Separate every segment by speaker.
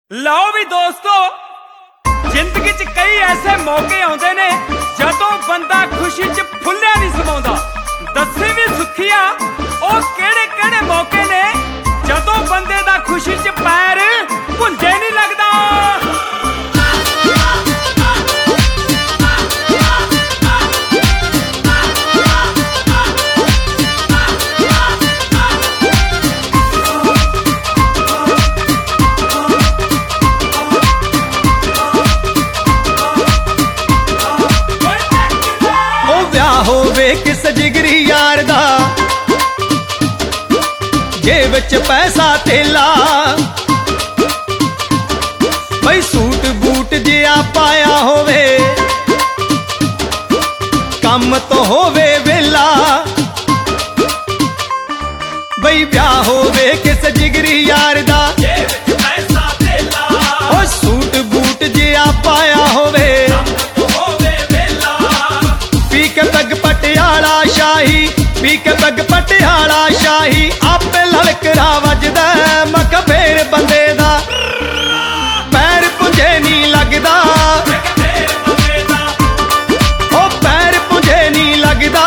Speaker 1: ਲਓ ਵੀ ਦੋਸਤੋ, ਜ਼ਿੰਦਗੀ 'ਚ ਕਈ ਐਸੇ ਮੌਕੇ ਆਉਂਦੇ ਨੇ ਜਦੋਂ ਬੰਦਾ ਖੁਸ਼ੀ 'ਚ ਫੁੱਲਿਆ ਨਹੀਂ ਸਮਾਉਂਦਾ। ਦੱਸੇ ਵੀ ਸੁਖੀਆ ਉਹ ਕਿਹੜੇ ਕਿਹੜੇ ਮੌਕੇ ਨੇ ਜਦੋਂ ਬੰਦੇ ਦਾ ਖੁਸ਼ੀ 'ਚ ਪੈਰ ਭੁੰਜੇ ਨਹੀਂ ਲੱਗਦਾ।
Speaker 2: ਹੋਵੇ ਕਿਸ ਜਿਗਰੀ ਯਾਰ ਦਾ ਜੇਬ ਵਿੱਚ ਪੈਸਾ ਧੇਲਾ, ਬਈ ਸੂਟ ਬੂਟ ਜਿਹਾ ਪਾਇਆ ਹੋਵੇ, ਕੰਮ ਤੋਂ ਹੋਵੇ ਵੇਲਾ। ਬਈ ਵਿਆਹ ਹੋਵੇ ਕਿਸ ਜਿਗਰੀ ਯਾਰ ਦਾ
Speaker 1: ਜੇਬ ਵਿੱਚ ਪੈਸਾ ਧੇਲਾ,
Speaker 2: ਉਹ ਸੂਟ ਬੂਟ ਜਿਹਾ ਪਾਇਆ ਹੋਵੇ, ਪੱਗ ਪਟਿਆਲਾ ਸ਼ਾਹੀ, ਪੀ ਕੇ ਪੱਗ ਪਟਿਆਲਾ ਸ਼ਾਹੀ, ਆਪੇ ਲਲਕਰਾ ਵੱਜਦਾ ਮੱਖ ਫੇਰ ਬੰਦੇ ਦਾ ਪੈਰ ਪੁੰਝੇ ਨਹੀਂ ਲੱਗਦਾ। ਉਹ ਪੈਰ ਪੁੰਝੇ ਨਹੀਂ ਲੱਗਦਾ।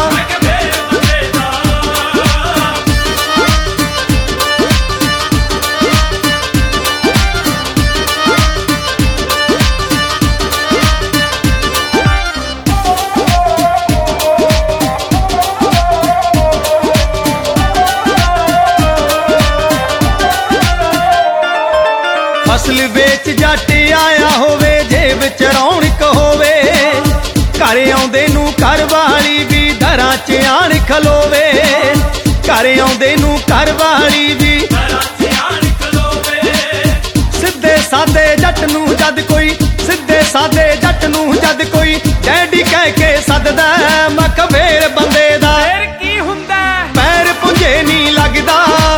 Speaker 2: ਫਸਲ ਵੇਚ ਜੱਟ ਆਇਆ ਹੋਵੇ, ਜੇਬ ਚ ਰੌਣਕ ਹੋਵੇ, ਘਰ ਆਉਂਦੇ ਨੂੰ ਘਰ ਵਾਲੀ ਵੀ ਦਰਾਂ ਚ ਆਣ ਖਲੋਵੇ, ਘਰ ਆਉਂਦੇ ਨੂੰ ਘਰ ਵਾਲੀ ਵੀ ਦਰਾਂ ਚ ਆਣ ਖਲੋਵੇ। ਸਿੱਧੇ ਸਾਦੇ ਜੱਟ ਨੂੰ ਜਦ ਕੋਈ, ਸਿੱਧੇ ਸਾਦੇ ਜੱਟ ਨੂੰ ਜਦ ਕੋਈ ਡੈਡੀ ਕਹਿ ਕੇ ਸੱਦਦਾ ਮੱਖ ਫੇਰ ਬੰਦੇ ਦਾ
Speaker 1: ਫੇਰ ਕੀ ਹੁੰਦਾ
Speaker 2: ਪੈਰ ਪੁੰਝੇ ਨਹੀਂ ਲੱਗਦਾ।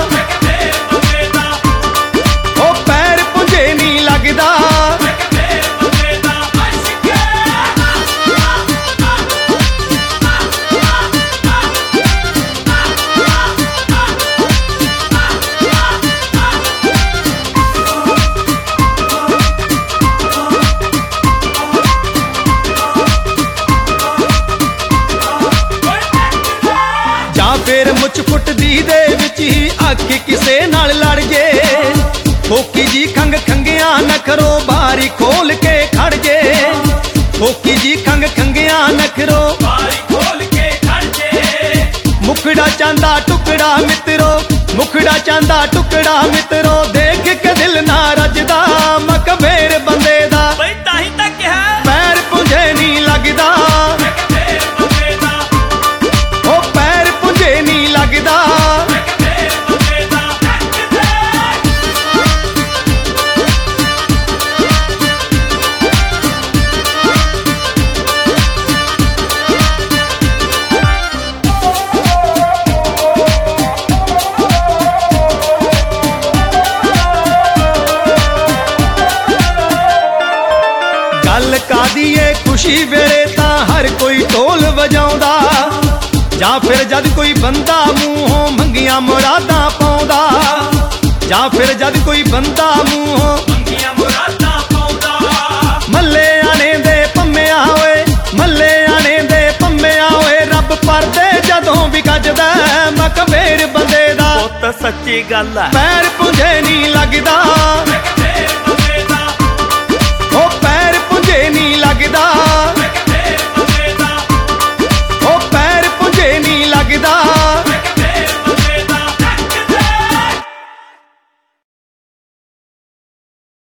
Speaker 2: ਲੱਗਦਾ ਜਾਂ ਫੇਰ ਮੁੱਛ ਫੁੱਟਦੀ ਦੇ ਵਿੱਚ ਹੀ ਅੱਖ ਕਿਸੇ ਨਾਲ ਲੜ ਜੇ, ਫੋਕੀ ਜੀ ਖੰਗ ਖੰਗਿਆਂ ਨਖਰੋ ਬਾਰੀ ਖੋਲ ਕੇ ਖੜ ਜੇ, ਫੋਕੀ ਜੀ ਖੰਗ ਖੰਗਿਆਂ ਨਖਰੋ ਬਾਰੀ ਖੋਲ ਕੇ ਖੜ ਜੇ। ਮੁਖੜਾ ਚਾਂਦਾ ਟੁਕੜਾ ਮਿੱਤਰੋ, ਮੁਖੜਾ ਚਾਂਦਾ ਟੁਕੜਾ ਮਿੱਤਰੋ, ਦੇਖ ਕੇ ਦਿਲ ਨਾ ਰੱਜਦਾ ਮੱਖ ਫੇਰ ਬੰਦੇ ਦਾ
Speaker 1: ਬਈ ਤਾਂ ਹੀ ਤਾਂ ਕਿਹਾ
Speaker 2: ਪੈਰ ਪੁੰਝੇ ਨਹੀਂ ਲੱਗਦਾ। ਉਹ ਪੈਰ ਪੁੰਝੇ ਨਹੀਂ ਲੱਗਦਾ। ਗੱਲ ਕਾਦੀ ਏ ਖੁਸ਼ੀ ਵੇਲੇ ਤਾਂ ਹਰ ਕੋਈ ਢੋਲ ਵਜਾਉਂਦਾ, ਜਾਂ ਫਿਰ ਜਦ ਕੋਈ ਬੰਦਾ ਮੂੰਹੋਂ ਮੰਗੀਆਂ ਮੁਰਾਦਾਂ ਪਾਉਂਦਾ, ਜਾਂ ਫਿਰ ਜਦ ਕੋਈ ਬੰਦਾ ਮੂੰਹੋਂ ਮੰਗੀਆਂ ਮੁਰਾਦਾਂ ਪਾਉਂਦਾ। ਮੱਲੇ ਆਣੇ ਦੇ ਪੰਮਿਆਂ ਓਏ, ਮੱਲੇ ਆਣੇ ਦੇ ਪੰਮਿਆਂ ਓਏ, ਰੱਬ ਪਰਦੇ ਜਦੋਂ ਵੀ ਗੱਜਦਾ ਮੱਖ ਫੇਰ ਬੰਦੇ ਦਾ
Speaker 1: ਪੁੱਤ ਸੱਚੀ ਗੱਲ ਐ
Speaker 2: ਪੈਰ ਪੁੰਝੇ ਨਹੀਂ ਲੱਗਦਾ।